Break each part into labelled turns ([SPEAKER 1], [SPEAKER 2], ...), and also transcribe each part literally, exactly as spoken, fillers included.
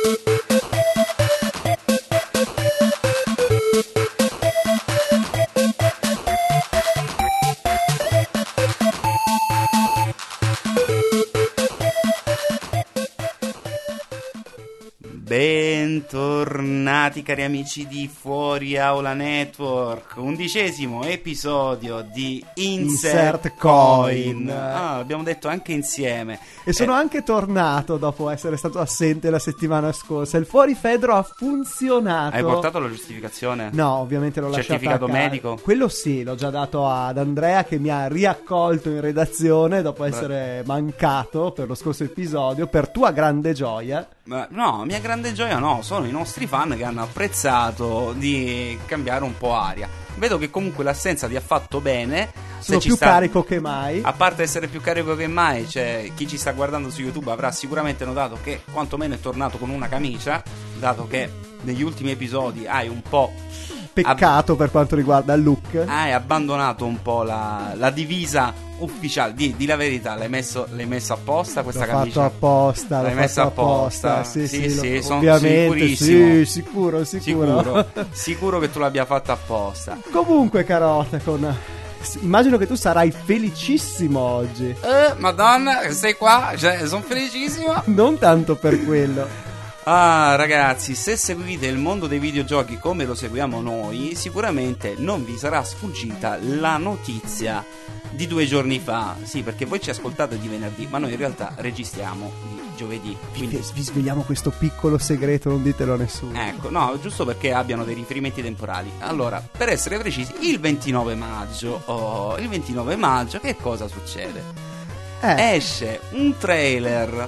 [SPEAKER 1] Bentornati cari amici di Fuori Aula Network, undicesimo episodio di Insert,
[SPEAKER 2] Insert Coin.
[SPEAKER 1] Ah, l'abbiamo detto anche insieme.
[SPEAKER 2] E sono
[SPEAKER 1] eh.
[SPEAKER 2] anche tornato dopo essere stato assente la settimana scorsa. Il Fuori Fedro ha funzionato.
[SPEAKER 1] Hai portato la giustificazione?
[SPEAKER 2] No, ovviamente l'ho lasciato
[SPEAKER 1] Certificato
[SPEAKER 2] a casa.
[SPEAKER 1] medico?
[SPEAKER 2] Quello sì, l'ho già dato ad Andrea, che mi ha riaccolto in redazione dopo essere Beh. mancato per lo scorso episodio, per tua grande gioia.
[SPEAKER 1] Ma no, mia grande gioia no, sono i nostri fan che hanno apprezzato di cambiare un po' aria. Vedo che comunque l'assenza ti ha fatto bene.
[SPEAKER 2] Sono
[SPEAKER 1] ci
[SPEAKER 2] più
[SPEAKER 1] sta...
[SPEAKER 2] carico che mai.
[SPEAKER 1] A parte essere più carico che mai, cioè, chi ci sta guardando su YouTube avrà sicuramente notato che quantomeno è tornato con una camicia, dato che negli ultimi episodi hai un po'...
[SPEAKER 2] Peccato ab- per quanto riguarda il look.
[SPEAKER 1] Hai abbandonato un po' la, la divisa ufficiale. Di, di la verità, l'hai messo, l'hai messo apposta questa
[SPEAKER 2] l'ho
[SPEAKER 1] camicia?
[SPEAKER 2] L'ho fatto apposta.
[SPEAKER 1] L'hai
[SPEAKER 2] l'ho
[SPEAKER 1] messa
[SPEAKER 2] fatto
[SPEAKER 1] apposta?
[SPEAKER 2] Sì, sì,
[SPEAKER 1] sì,
[SPEAKER 2] sì,
[SPEAKER 1] sì
[SPEAKER 2] lo,
[SPEAKER 1] sono
[SPEAKER 2] ovviamente,
[SPEAKER 1] sicurissimo.
[SPEAKER 2] Sì, sicuro, sicuro.
[SPEAKER 1] Sicuro, sicuro che tu l'abbia fatta apposta.
[SPEAKER 2] Comunque, Carota, con... immagino che tu sarai felicissimo oggi.
[SPEAKER 1] Eh, madonna, sei qua? Cioè, sono felicissimo.
[SPEAKER 2] Non tanto per quello.
[SPEAKER 1] Ah, ragazzi, se seguite il mondo dei videogiochi come lo seguiamo noi, sicuramente non vi sarà sfuggita la notizia di due giorni fa. Sì, perché voi ci ascoltate di venerdì, ma noi in realtà registriamo di giovedì. Quindi
[SPEAKER 2] vi, vi svegliamo questo piccolo segreto, non ditelo a nessuno.
[SPEAKER 1] Ecco, no, giusto perché abbiano dei riferimenti temporali. Allora, per essere precisi, il ventinove maggio, oh, il ventinove maggio, che cosa succede?
[SPEAKER 2] Eh.
[SPEAKER 1] Esce un trailer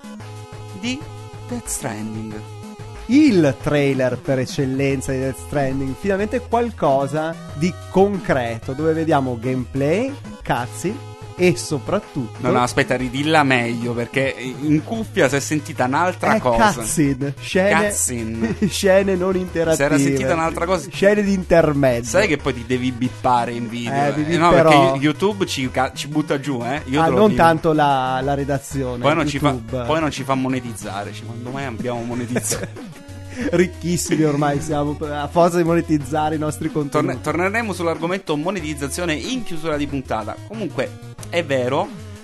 [SPEAKER 1] di Death Stranding.
[SPEAKER 2] Il trailer per eccellenza di Death Stranding. Finalmente qualcosa di concreto, dove vediamo gameplay, cutscene e soprattutto...
[SPEAKER 1] No, no, aspetta, ridilla meglio, perché in cuffia si è sentita un'altra
[SPEAKER 2] eh,
[SPEAKER 1] cosa.
[SPEAKER 2] Cutscene, scene,
[SPEAKER 1] Cutscene.
[SPEAKER 2] scene non interattive.
[SPEAKER 1] Si era sentita un'altra cosa.
[SPEAKER 2] Scene di intermezzo.
[SPEAKER 1] Sai che poi ti devi bippare in video?
[SPEAKER 2] Eh,
[SPEAKER 1] eh?
[SPEAKER 2] vi
[SPEAKER 1] No,
[SPEAKER 2] bipperò.
[SPEAKER 1] perché YouTube ci, ci butta giù, eh? Io
[SPEAKER 2] ah,
[SPEAKER 1] te lo
[SPEAKER 2] non
[SPEAKER 1] dico.
[SPEAKER 2] tanto la, la redazione.
[SPEAKER 1] Poi non, ci fa,
[SPEAKER 2] YouTube.
[SPEAKER 1] poi non ci fa monetizzare. Quando mai abbiamo monetizzato?
[SPEAKER 2] Ricchissimi ormai siamo, a forza di monetizzare i nostri contenuti.
[SPEAKER 1] Torne, torneremo sull'argomento monetizzazione in chiusura di puntata. Comunque è vero,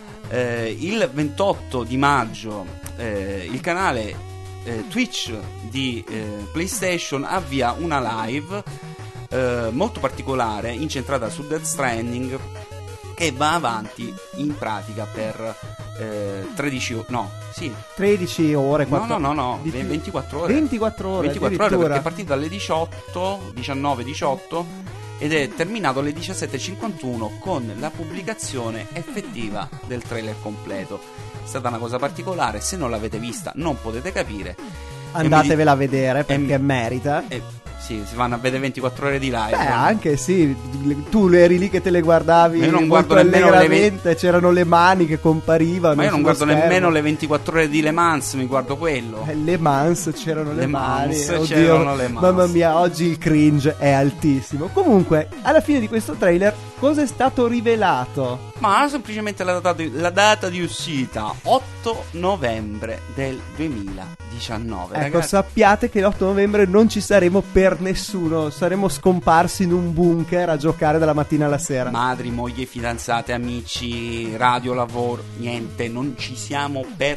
[SPEAKER 1] eh, il ventotto di maggio eh, il canale eh, Twitch di eh, PlayStation avvia una live eh, molto particolare, incentrata su Death Stranding, che va avanti in pratica per eh, tredici ore, no, sì,
[SPEAKER 2] tredici ore,
[SPEAKER 1] no, no, no, no, ventiquattro ore.
[SPEAKER 2] ventiquattro ore,
[SPEAKER 1] ventiquattro ore, perché è partito alle diciotto, diciannove diciotto ed è terminato alle diciassette e cinquantuno con la pubblicazione effettiva del trailer completo. È stata una cosa particolare, se non l'avete vista non potete capire.
[SPEAKER 2] Andatevela a vedere perché
[SPEAKER 1] mi...
[SPEAKER 2] merita.
[SPEAKER 1] E... Sì, si vanno a vedere ventiquattro ore di live.
[SPEAKER 2] Beh,
[SPEAKER 1] no?
[SPEAKER 2] anche sì, tu eri lì che te le guardavi.
[SPEAKER 1] Io non
[SPEAKER 2] molto
[SPEAKER 1] guardo nemmeno le
[SPEAKER 2] venti... c'erano le mani che comparivano.
[SPEAKER 1] Ma io non guardo
[SPEAKER 2] schermo.
[SPEAKER 1] nemmeno le ventiquattro ore di Le Mans, mi guardo quello.
[SPEAKER 2] Eh, Le Mans, c'erano le,
[SPEAKER 1] le
[SPEAKER 2] mani.
[SPEAKER 1] Mans,
[SPEAKER 2] Oddio,
[SPEAKER 1] c'erano le Mans.
[SPEAKER 2] Mamma mia, oggi il cringe è altissimo. Comunque, alla fine di questo trailer, cosa è stato rivelato?
[SPEAKER 1] Ma semplicemente la data di, la data di uscita, otto novembre del duemiladiciannove.
[SPEAKER 2] Ecco,
[SPEAKER 1] ragazzi.
[SPEAKER 2] sappiate che l'otto novembre non ci saremo per nessuno. Saremo scomparsi in un bunker a giocare dalla mattina alla sera.
[SPEAKER 1] Madri, mogli, fidanzate, amici, radio, lavoro, niente, non ci siamo per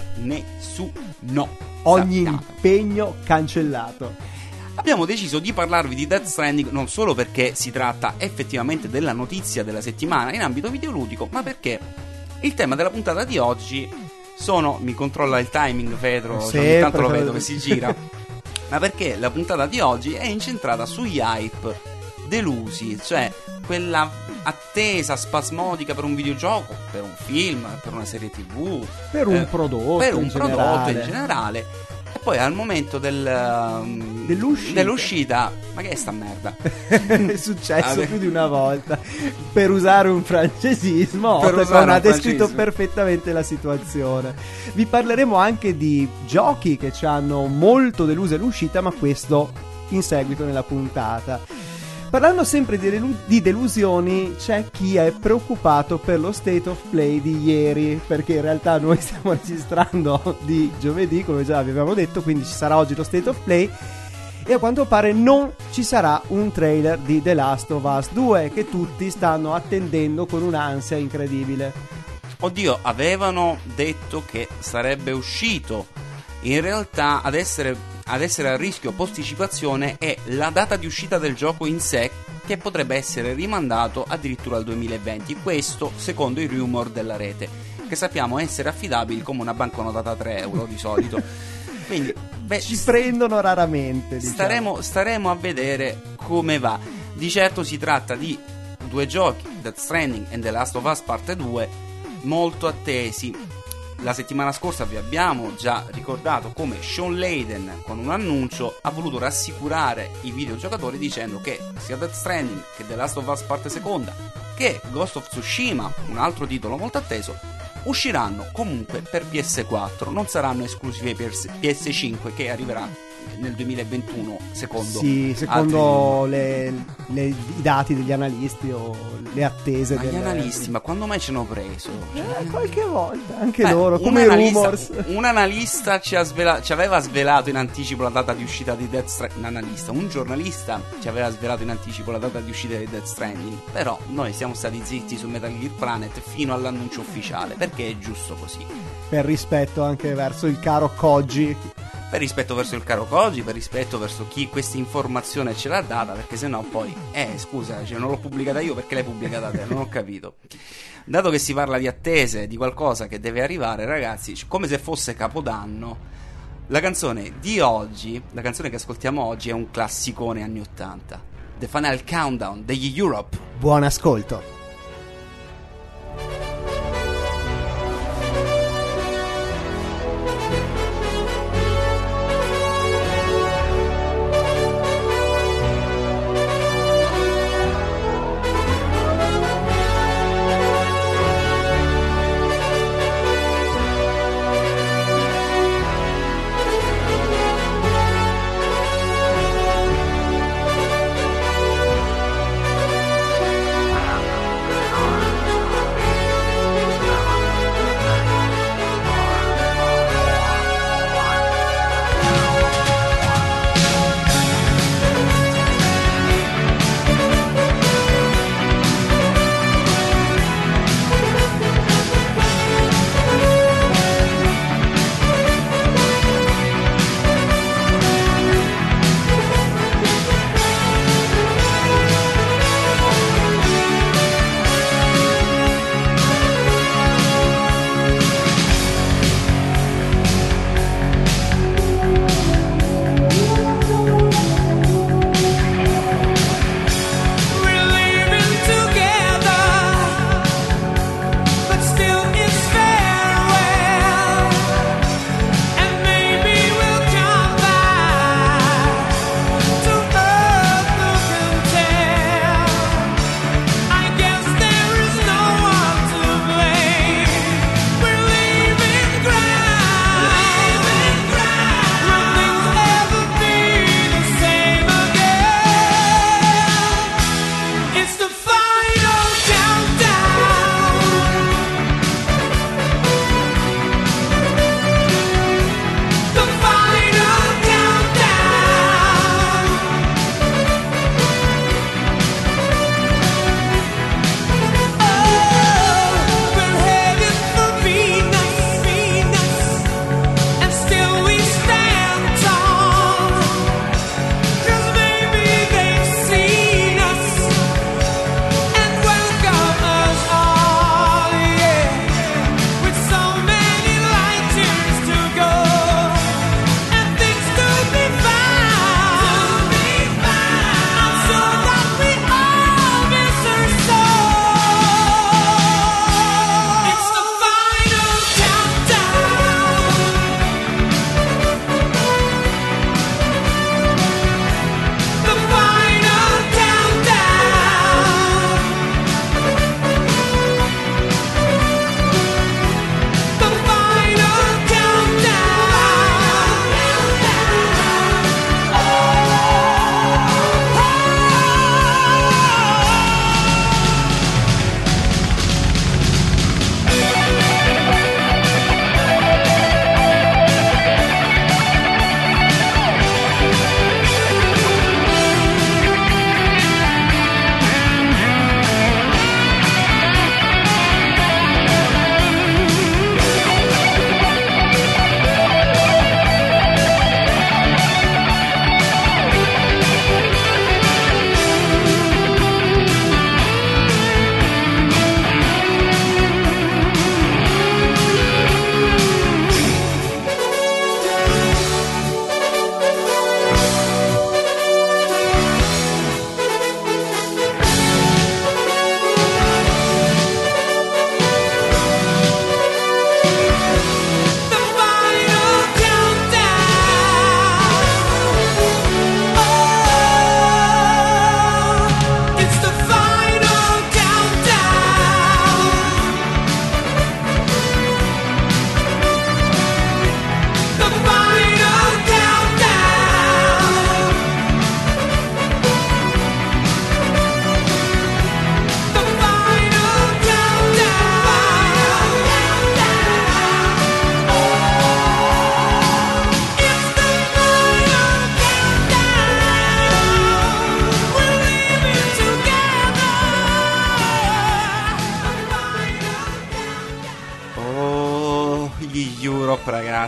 [SPEAKER 1] nessuno.
[SPEAKER 2] Ogni
[SPEAKER 1] Sappiate.
[SPEAKER 2] impegno cancellato.
[SPEAKER 1] Abbiamo deciso di parlarvi di Death Stranding non solo perché si tratta effettivamente della notizia della settimana in ambito videoludico, ma perché il tema della puntata di oggi sono... Mi controlla il timing, Pedro, cioè ogni tanto lo vedo che si gira. Ma perché la puntata di oggi è incentrata sugli hype delusi, cioè quella attesa spasmodica per un videogioco, per un film, per una serie tv,
[SPEAKER 2] per un
[SPEAKER 1] eh,
[SPEAKER 2] prodotto,
[SPEAKER 1] per un
[SPEAKER 2] in
[SPEAKER 1] prodotto
[SPEAKER 2] generale.
[SPEAKER 1] in generale. E poi al momento del, um,
[SPEAKER 2] dell'uscita.
[SPEAKER 1] dell'uscita, ma che è sta merda?
[SPEAKER 2] È successo
[SPEAKER 1] Vabbè.
[SPEAKER 2] più di una volta. Per usare un francesismo,
[SPEAKER 1] Per usare
[SPEAKER 2] Otacon
[SPEAKER 1] un
[SPEAKER 2] ha descritto
[SPEAKER 1] francesismo.
[SPEAKER 2] perfettamente la situazione. Vi parleremo anche di giochi che ci hanno molto deluso all'uscita, ma questo in seguito nella puntata. Parlando sempre di, delu- di delusioni, c'è chi è preoccupato per lo state of play di ieri, perché in realtà noi stiamo registrando di giovedì, come già avevamo detto, quindi ci sarà oggi lo state of play e a quanto pare non ci sarà un trailer di The Last of Us due che tutti stanno attendendo con un'ansia incredibile.
[SPEAKER 1] Oddio, avevano detto che sarebbe uscito. In realtà ad essere, ad essere a rischio posticipazione è la data di uscita del gioco in sé, che potrebbe essere rimandato addirittura al duemilaventi. Questo secondo i rumor della rete, che sappiamo essere affidabili come una banconota da tre euro di solito. Quindi beh,
[SPEAKER 2] ci prendono raramente, diciamo.
[SPEAKER 1] staremo, staremo a vedere come va. Di certo si tratta di due giochi, Death Stranding e The Last of Us Parte due, molto attesi. La settimana scorsa vi abbiamo già ricordato come Sean Layden, con un annuncio, ha voluto rassicurare i videogiocatori dicendo che sia Death Stranding che The Last of Us Parte Seconda che Ghost of Tsushima, un altro titolo molto atteso, usciranno comunque per P S quattro, non saranno esclusive per P S cinque, che arriverà nel duemilaventuno secondo
[SPEAKER 2] sì, secondo le, le, i dati degli analisti o le attese
[SPEAKER 1] ma
[SPEAKER 2] delle...
[SPEAKER 1] gli analisti, ma quando mai ci hanno preso?
[SPEAKER 2] Eh, qualche volta anche
[SPEAKER 1] Beh,
[SPEAKER 2] loro, come
[SPEAKER 1] un
[SPEAKER 2] i
[SPEAKER 1] analista,
[SPEAKER 2] rumors.
[SPEAKER 1] un analista ci, ha svela- ci aveva svelato in anticipo la data di uscita di Death Stranding. Un analista, un giornalista ci aveva svelato in anticipo la data di uscita di Death Stranding. Però noi siamo stati zitti su Metal Gear Planet fino all'annuncio ufficiale, perché è giusto così.
[SPEAKER 2] Per rispetto anche verso il caro Koji.
[SPEAKER 1] Per rispetto verso il caro Koji, per rispetto verso chi questa informazione ce l'ha data, perché sennò poi, eh scusa, cioè, non l'ho pubblicata io, perché l'hai pubblicata te? Non ho capito. Dato che si parla di attese, di qualcosa che deve arrivare, ragazzi, come se fosse Capodanno, la canzone di oggi, la canzone che ascoltiamo oggi è un classicone anni ottanta, The Final Countdown degli Europe.
[SPEAKER 2] Buon ascolto.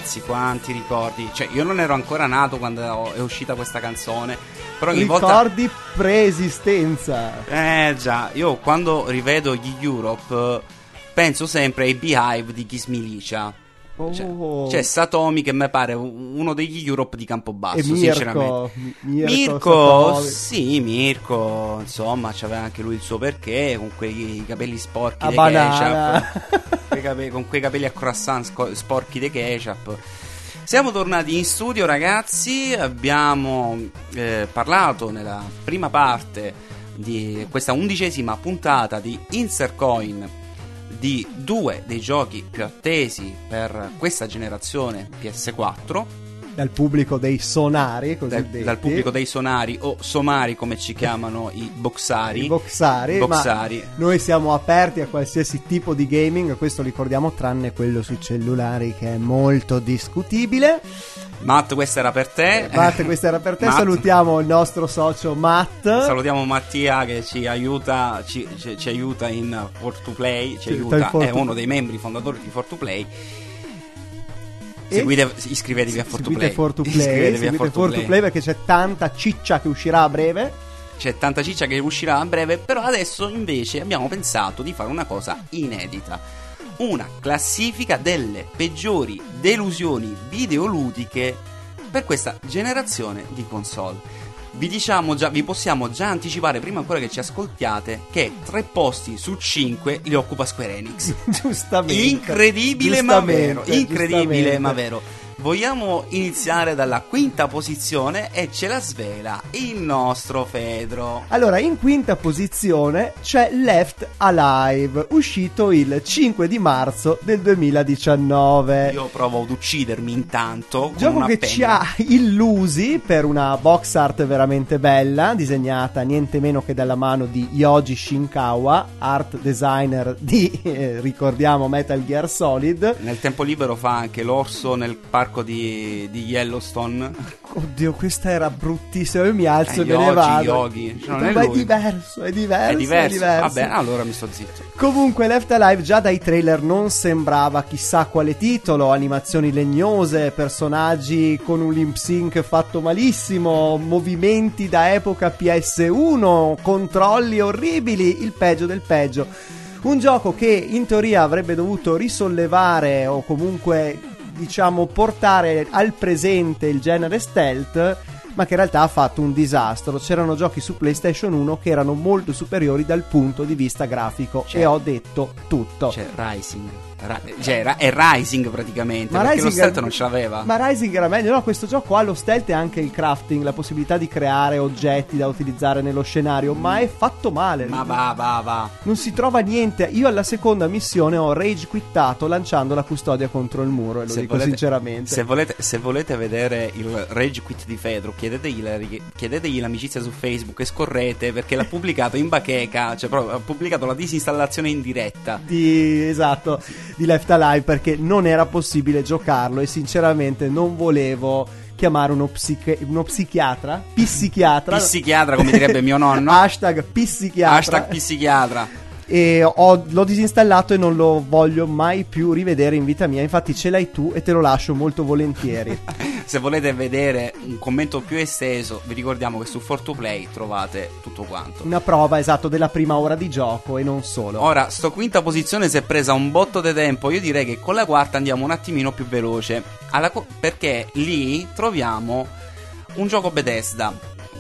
[SPEAKER 1] ragazzi, quanti ricordi. Cioè, io non ero ancora nato quando è uscita questa canzone, però ogni
[SPEAKER 2] ricordi
[SPEAKER 1] volta...
[SPEAKER 2] preesistenza.
[SPEAKER 1] Eh già, io quando rivedo gli Europe penso sempre ai Beehive di Kiss Milicia.
[SPEAKER 2] Oh.
[SPEAKER 1] C'è, c'è Satomi che mi pare uno degli Europe di Campobasso,
[SPEAKER 2] e Mirko,
[SPEAKER 1] sinceramente.
[SPEAKER 2] Mirko,
[SPEAKER 1] Mirko sì, Mirko, insomma, c'aveva anche lui il suo perché, con quei capelli sporchi
[SPEAKER 2] a
[SPEAKER 1] di ketchup, quei capelli, con quei capelli a croissant sco- sporchi di ketchup. Siamo tornati in studio, ragazzi, abbiamo eh, parlato nella prima parte di questa undicesima puntata di Insert Coin di due dei giochi più attesi per questa generazione P S quattro
[SPEAKER 2] dal pubblico dei sonari, così
[SPEAKER 1] dal,
[SPEAKER 2] detti.
[SPEAKER 1] dal pubblico dei sonari o somari, come ci chiamano i boxari.
[SPEAKER 2] I boxari,
[SPEAKER 1] boxari.
[SPEAKER 2] Ma noi siamo aperti a qualsiasi tipo di gaming, questo ricordiamo, tranne quello sui cellulari che è molto discutibile.
[SPEAKER 1] Matt, questa era per te.
[SPEAKER 2] Matt, questa era per te.
[SPEAKER 1] Matt.
[SPEAKER 2] Salutiamo il nostro socio Matt.
[SPEAKER 1] Salutiamo Mattia che ci aiuta, ci, ci, ci aiuta in For to Play. Ci, ci aiuta, è uno dei membri fondatori di For to Play. Seguite, iscrivetevi a For to Play.
[SPEAKER 2] For to Play.
[SPEAKER 1] Iscrivetevi a For to
[SPEAKER 2] For
[SPEAKER 1] Play.
[SPEAKER 2] to Play perché c'è tanta ciccia che uscirà a breve.
[SPEAKER 1] C'è tanta ciccia che uscirà a breve. Però adesso invece abbiamo pensato di fare una cosa inedita: una classifica delle peggiori delusioni videoludiche per questa generazione di console. Vi diciamo già, vi possiamo già anticipare, prima ancora che ci ascoltiate, che tre posti su cinque li occupa Square Enix.
[SPEAKER 2] Giustamente.
[SPEAKER 1] Incredibile
[SPEAKER 2] giustamente,
[SPEAKER 1] ma vero. Incredibile
[SPEAKER 2] giustamente.
[SPEAKER 1] ma vero. Vogliamo iniziare dalla quinta posizione e ce la svela il nostro Fedro.
[SPEAKER 2] Allora, in quinta posizione c'è Left Alive, uscito il cinque di marzo del duemiladiciannove.
[SPEAKER 1] Io provo ad uccidermi intanto con
[SPEAKER 2] Gioco
[SPEAKER 1] una
[SPEAKER 2] che
[SPEAKER 1] penna.
[SPEAKER 2] ci ha illusi per una box art veramente bella, disegnata niente meno che dalla mano di Yoji Shinkawa, art designer di, eh, ricordiamo, Metal Gear Solid.
[SPEAKER 1] Nel tempo libero fa anche l'orso nel parco di, di Yellowstone.
[SPEAKER 2] Oddio, questa era bruttissima. Io mi alzo
[SPEAKER 1] Eh,
[SPEAKER 2] e me ne
[SPEAKER 1] Yogi,
[SPEAKER 2] vado.
[SPEAKER 1] Yogi. Cioè, non è
[SPEAKER 2] Ma è
[SPEAKER 1] lui.
[SPEAKER 2] diverso, è diverso,
[SPEAKER 1] È diverso.
[SPEAKER 2] è diverso.
[SPEAKER 1] Vabbè, allora mi sto zitto.
[SPEAKER 2] Comunque Left Alive già dai trailer non sembrava chissà quale titolo, animazioni legnose, personaggi con un lip sync fatto malissimo, movimenti da epoca P S uno, controlli orribili, il peggio del peggio. Un gioco che in teoria avrebbe dovuto risollevare o comunque, diciamo, portare al presente il genere stealth, ma che in realtà ha fatto un disastro. C'erano giochi su PlayStation uno che erano molto superiori dal punto di vista grafico.
[SPEAKER 1] C'è.
[SPEAKER 2] E ho detto tutto.
[SPEAKER 1] C'è Rising. Ra- cioè, ra- è Rising praticamente,
[SPEAKER 2] Ma
[SPEAKER 1] perché
[SPEAKER 2] Rising
[SPEAKER 1] lo stealth
[SPEAKER 2] era-
[SPEAKER 1] non ce l'aveva.
[SPEAKER 2] Ma Rising era meglio. No, questo gioco ha lo stealth e anche il crafting, la possibilità di creare oggetti da utilizzare nello scenario, ma è fatto male.
[SPEAKER 1] Ma va, va, va.
[SPEAKER 2] Non si trova niente. Io alla seconda missione ho rage quittato lanciando la custodia contro il muro, e lo
[SPEAKER 1] Se
[SPEAKER 2] dico
[SPEAKER 1] volete-
[SPEAKER 2] sinceramente.
[SPEAKER 1] Se volete, se volete vedere il rage quit di Fedro, chiedetegli, la, chiedetegli l'amicizia su Facebook e scorrete, perché l'ha pubblicato in bacheca. Cioè proprio ha pubblicato la disinstallazione in diretta
[SPEAKER 2] Di, esatto, di Left Alive, perché non era possibile giocarlo e sinceramente non volevo chiamare uno, psiche, uno psichiatra, psichiatra,
[SPEAKER 1] Psichiatra, come direbbe mio nonno.
[SPEAKER 2] hashtag psichiatra,
[SPEAKER 1] Hashtag psichiatra.
[SPEAKER 2] e ho, l'ho disinstallato e non lo voglio mai più rivedere in vita mia. Infatti ce l'hai tu e te lo lascio molto volentieri.
[SPEAKER 1] Se volete vedere un commento più esteso, vi ricordiamo che su For to Play trovate tutto quanto.
[SPEAKER 2] Una prova, esatto, della prima ora di gioco e non solo.
[SPEAKER 1] Ora, sto quinta posizione si è presa un botto di tempo. Io direi che con la quarta andiamo un attimino più veloce, alla co- perché lì troviamo un gioco Bethesda.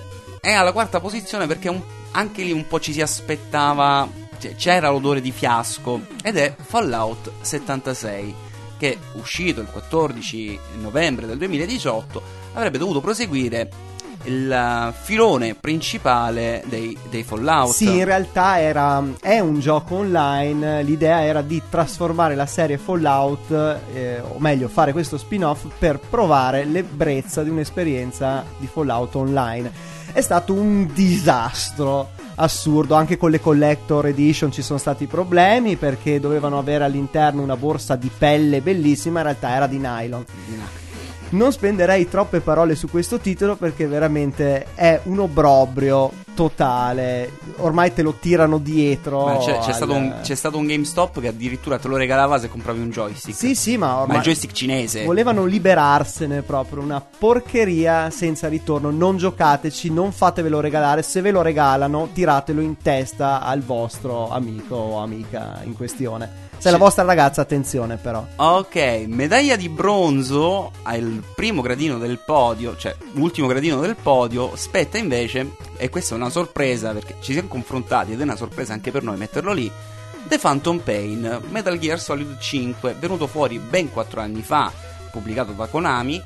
[SPEAKER 1] È alla quarta posizione perché un- anche lì un po' ci si aspettava, cioè, c'era l'odore di fiasco, ed è Fallout settantasei, che uscito il quattordici novembre del duemiladiciotto avrebbe dovuto proseguire il uh, filone principale dei, dei Fallout.
[SPEAKER 2] Sì, in realtà era, è un gioco online. L'idea era di trasformare la serie Fallout, eh, o meglio fare questo spin-off per provare l'ebbrezza di un'esperienza di Fallout online. È stato un disastro assurdo. Anche con le Collector Edition ci sono stati problemi, perché dovevano avere all'interno una borsa di pelle bellissima, in realtà era di nylon. Non spenderei troppe parole su questo titolo perché veramente è un obbrobrio totale. Ormai te lo tirano dietro.
[SPEAKER 1] Ma c'è, c'è,
[SPEAKER 2] al...
[SPEAKER 1] stato un, c'è stato un GameStop che addirittura te lo regalava se compravi un joystick.
[SPEAKER 2] Sì, sì, ma ormai
[SPEAKER 1] ma il joystick cinese.
[SPEAKER 2] volevano liberarsene proprio. Una porcheria senza ritorno. Non giocateci, non fatevelo regalare. Se ve lo regalano, tiratelo in testa al vostro amico o amica in questione. Se è la vostra ragazza, attenzione però.
[SPEAKER 1] Ok, medaglia di bronzo al primo gradino del podio, cioè l'ultimo gradino del podio, spetta invece, e questa è una sorpresa perché ci siamo confrontati ed è una sorpresa anche per noi metterlo lì, The Phantom Pain, Metal Gear Solid cinque, venuto fuori ben quattro anni fa, pubblicato da Konami.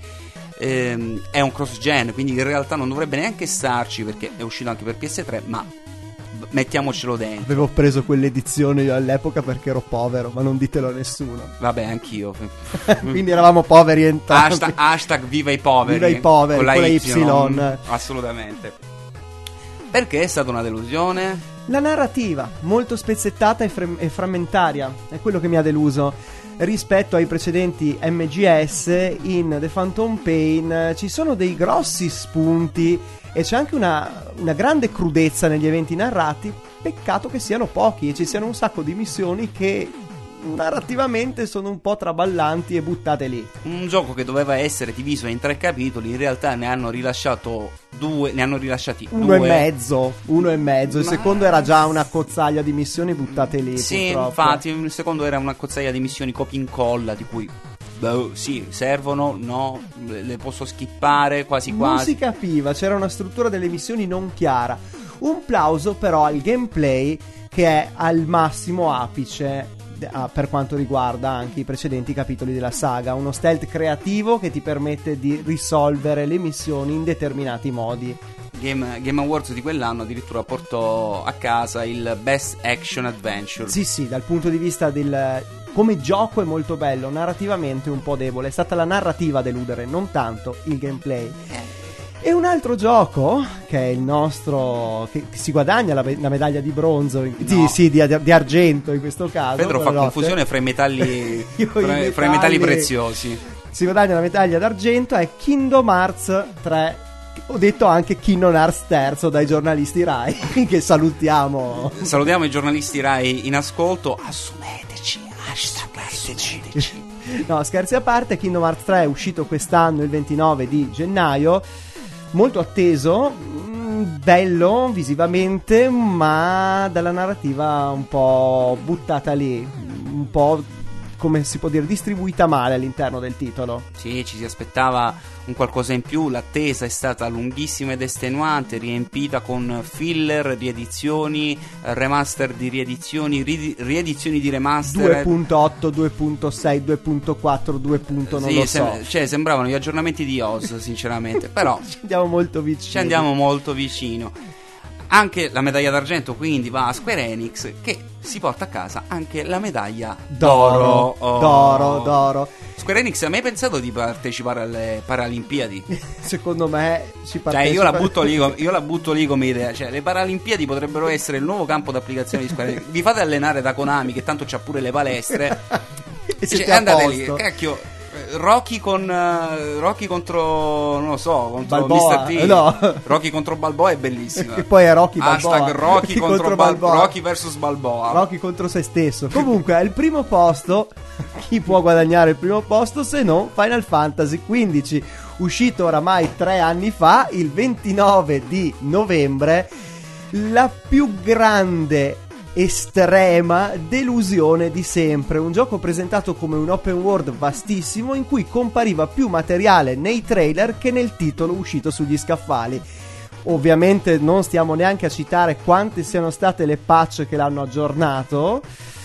[SPEAKER 1] Ehm, è un cross-gen, quindi in realtà non dovrebbe neanche starci perché è uscito anche per P S tre, ma mettiamocelo dentro.
[SPEAKER 2] Avevo preso quell'edizione io all'epoca perché ero povero, ma non ditelo a nessuno.
[SPEAKER 1] Vabbè, anch'io.
[SPEAKER 2] Quindi eravamo poveri entrambi.
[SPEAKER 1] Hashtag, hashtag viva i poveri.
[SPEAKER 2] Viva i poveri,
[SPEAKER 1] con la,
[SPEAKER 2] con la
[SPEAKER 1] Y.
[SPEAKER 2] Y.
[SPEAKER 1] Assolutamente. Perché è stata una delusione?
[SPEAKER 2] La narrativa, molto spezzettata e, fre- e frammentaria, è quello che mi ha deluso. Rispetto ai precedenti M G S, in The Phantom Pain ci sono dei grossi spunti e c'è anche una, una grande crudezza negli eventi narrati. Peccato che siano pochi e ci siano un sacco di missioni che narrativamente sono un po' traballanti e buttate lì.
[SPEAKER 1] Un gioco che doveva essere diviso in tre capitoli, in realtà ne hanno rilasciato due, ne hanno rilasciati
[SPEAKER 2] uno
[SPEAKER 1] due.
[SPEAKER 2] e mezzo, uno e mezzo. Il
[SPEAKER 1] Ma...
[SPEAKER 2] secondo era già una cozzaglia di missioni buttate lì.
[SPEAKER 1] Sì,
[SPEAKER 2] purtroppo.
[SPEAKER 1] infatti, il secondo era una cozzaglia di missioni copia e incolla, di cui boh, sì, servono, no, le posso skippare quasi quasi.
[SPEAKER 2] Non si capiva, c'era una struttura delle missioni non chiara. Un plauso però al gameplay che è al massimo apice per quanto riguarda anche i precedenti capitoli della saga. Uno stealth creativo che ti permette di risolvere le missioni in determinati modi.
[SPEAKER 1] Game, Game Awards di quell'anno addirittura portò a casa il Best Action Adventure.
[SPEAKER 2] Sì, sì, dal punto di vista del... come gioco è molto bello, narrativamente un po' debole. È stata la narrativa a deludere, non tanto il gameplay. E un altro gioco, che è il nostro, che si guadagna la, la medaglia di bronzo, no. sì, sì di, di argento in questo caso.
[SPEAKER 1] Pedro fa confusione fra i metalli, fra, i metalli, fra i metalli preziosi.
[SPEAKER 2] Si guadagna la medaglia d'argento, è Kingdom Hearts tre. Ho detto anche Kingdom Hearts terzo dai giornalisti Rai, che salutiamo.
[SPEAKER 1] Salutiamo i giornalisti Rai in ascolto. Assumeteci, hashtag assumetici.
[SPEAKER 2] No, scherzi a parte, Kingdom Hearts tre è uscito quest'anno il ventinove di gennaio. Molto atteso, bello visivamente, ma dalla narrativa un po' buttata lì, un po', come si può dire, distribuita male all'interno del titolo.
[SPEAKER 1] Sì, ci si aspettava un qualcosa in più, l'attesa è stata lunghissima ed estenuante, riempita con filler, riedizioni, remaster di riedizioni, ri- riedizioni di remaster
[SPEAKER 2] due punto otto, due punto sei, due punto quattro, due. Non
[SPEAKER 1] sì,
[SPEAKER 2] lo so.
[SPEAKER 1] sem- cioè sembravano gli aggiornamenti di O S, sinceramente, però
[SPEAKER 2] ci andiamo molto vicino.
[SPEAKER 1] Ci andiamo molto vicino. Anche la medaglia d'argento quindi va a Square Enix, che si porta a casa anche la medaglia
[SPEAKER 2] d'oro.
[SPEAKER 1] D'oro, oh.
[SPEAKER 2] d'oro, d'oro.
[SPEAKER 1] Square Enix ha mai pensato di partecipare alle Paralimpiadi?
[SPEAKER 2] Secondo me ci partecipa.
[SPEAKER 1] Cioè io la butto lì, io la butto lì come idea. Cioè le Paralimpiadi potrebbero essere il nuovo campo d'applicazione di Square Enix. Vi fate allenare da Konami, che tanto c'ha pure le palestre.
[SPEAKER 2] E
[SPEAKER 1] cioè, andate lì, cacchio. Rocky con uh, Rocky contro non lo so contro
[SPEAKER 2] Balboa,
[SPEAKER 1] mister T
[SPEAKER 2] no.
[SPEAKER 1] Rocky contro Balboa è bellissimo.
[SPEAKER 2] E poi è Rocky Balboa.
[SPEAKER 1] Hashtag Rocky, Rocky contro, contro Bal-
[SPEAKER 2] Balboa.
[SPEAKER 1] Rocky versus Balboa.
[SPEAKER 2] Rocky contro se stesso. Comunque al primo posto, chi può guadagnare il primo posto se non Final Fantasy quindici, uscito oramai tre anni fa, il ventinove di novembre. La più grande, estrema delusione di sempre. Un gioco presentato come un open world vastissimo in cui compariva più materiale nei trailer che nel titolo uscito sugli scaffali. Ovviamente non stiamo neanche a citare quante siano state le patch che l'hanno aggiornato,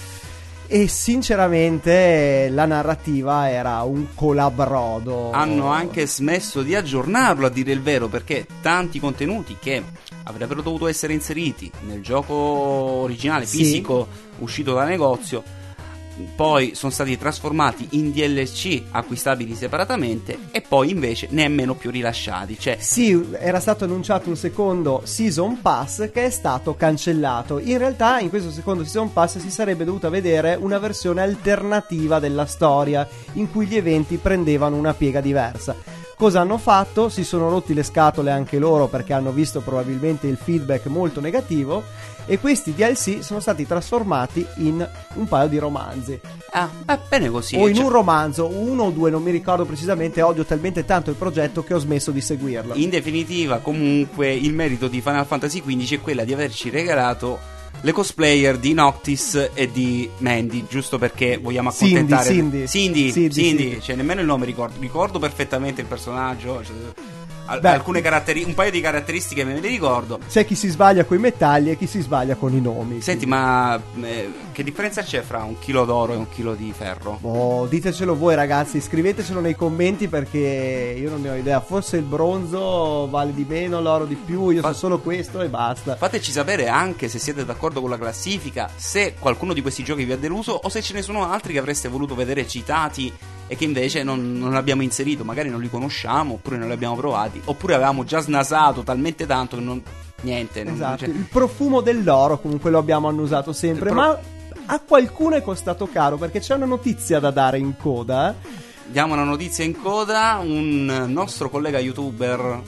[SPEAKER 2] e sinceramente la narrativa era un colabrodo.
[SPEAKER 1] Hanno anche smesso di aggiornarlo, a dire il vero, perché tanti contenuti che avrebbero dovuto essere inseriti nel gioco originale fisico sì. uscito dal negozio poi sono stati trasformati in D L C acquistabili separatamente e poi invece nemmeno più rilasciati. Cioè
[SPEAKER 2] sì, era stato annunciato un secondo Season Pass che è stato cancellato. In realtà in questo secondo Season Pass si sarebbe dovuta vedere una versione alternativa della storia in cui gli eventi prendevano una piega diversa. Cosa hanno fatto? Si sono rotti le scatole anche loro perché hanno visto probabilmente il feedback molto negativo, e questi D L C sono stati trasformati in un paio di romanzi.
[SPEAKER 1] Ah, è bene così.
[SPEAKER 2] O in
[SPEAKER 1] cioè,
[SPEAKER 2] un romanzo, uno o due, non mi ricordo precisamente, odio talmente tanto il progetto che ho smesso di seguirlo.
[SPEAKER 1] in definitiva, comunque, il merito di Final Fantasy quindici è quella di averci regalato le cosplayer di Noctis e di Mandy, giusto perché vogliamo accontentare
[SPEAKER 2] Cindy,
[SPEAKER 1] Cindy,
[SPEAKER 2] Cindy,
[SPEAKER 1] Cindy,
[SPEAKER 2] Cindy.
[SPEAKER 1] cioè nemmeno il nome ricordo, ricordo perfettamente il personaggio, cioè, al-
[SPEAKER 2] Beh.
[SPEAKER 1] alcune caratteri- un paio di caratteristiche me le ricordo.
[SPEAKER 2] C'è chi si sbaglia con i metalli e chi si sbaglia con i nomi.
[SPEAKER 1] Senti, ma eh, che differenza c'è fra un chilo d'oro e un chilo di ferro?
[SPEAKER 2] Oh, ditecelo voi ragazzi, scrivetecelo nei commenti perché io non ne ho idea. Forse il bronzo vale di meno, l'oro di più, io
[SPEAKER 1] Fa-
[SPEAKER 2] so solo questo e basta.
[SPEAKER 1] Fateci sapere anche se siete d'accordo con la classifica, se qualcuno di questi giochi vi ha deluso o se ce ne sono altri che avreste voluto vedere citati e che invece non, non abbiamo inserito, magari non li conosciamo, oppure non li abbiamo provati, oppure avevamo già snasato talmente tanto che non... niente. non-
[SPEAKER 2] Esatto,
[SPEAKER 1] cioè-
[SPEAKER 2] il profumo dell'oro comunque lo abbiamo annusato sempre,
[SPEAKER 1] Il pro-
[SPEAKER 2] ma a qualcuno è costato caro perché c'è una notizia da dare in coda.
[SPEAKER 1] Diamo una notizia in coda, un nostro collega youtuber,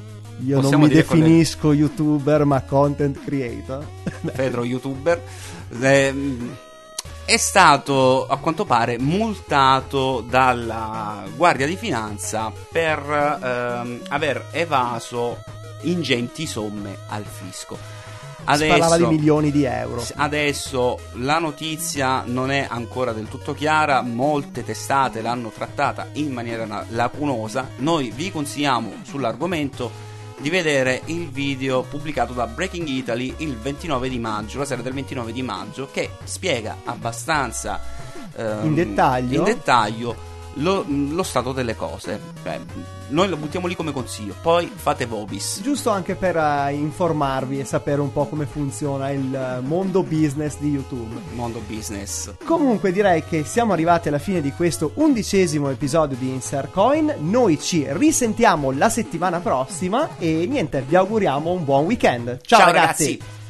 [SPEAKER 2] Io non
[SPEAKER 1] Possiamo
[SPEAKER 2] mi
[SPEAKER 1] dire
[SPEAKER 2] definisco youtuber ma content creator.
[SPEAKER 1] Pedro youtuber, ehm, è stato a quanto pare multato dalla Guardia di Finanza per ehm, aver evaso ingenti somme al fisco.
[SPEAKER 2] Si parlava di milioni di euro.
[SPEAKER 1] Adesso la notizia non è ancora del tutto chiara, molte testate l'hanno trattata in maniera na- lacunosa. Noi vi consigliamo sull'argomento di vedere il video pubblicato da Breaking Italy il ventinove di maggio, la sera del ventinove di maggio, che spiega abbastanza ehm,
[SPEAKER 2] In dettaglio?
[SPEAKER 1] in dettaglio lo, lo stato delle cose. Cioè, noi lo buttiamo lì come consiglio, poi fate vobis.
[SPEAKER 2] Giusto anche per eh, informarvi e sapere un po' come funziona il eh, mondo business di YouTube.
[SPEAKER 1] Mondo business.
[SPEAKER 2] Comunque direi che siamo arrivati alla fine di questo undicesimo episodio di Insert Coin. Noi ci risentiamo la settimana prossima e niente, vi auguriamo un buon weekend. Ciao,
[SPEAKER 1] Ciao
[SPEAKER 2] ragazzi.
[SPEAKER 1] ragazzi.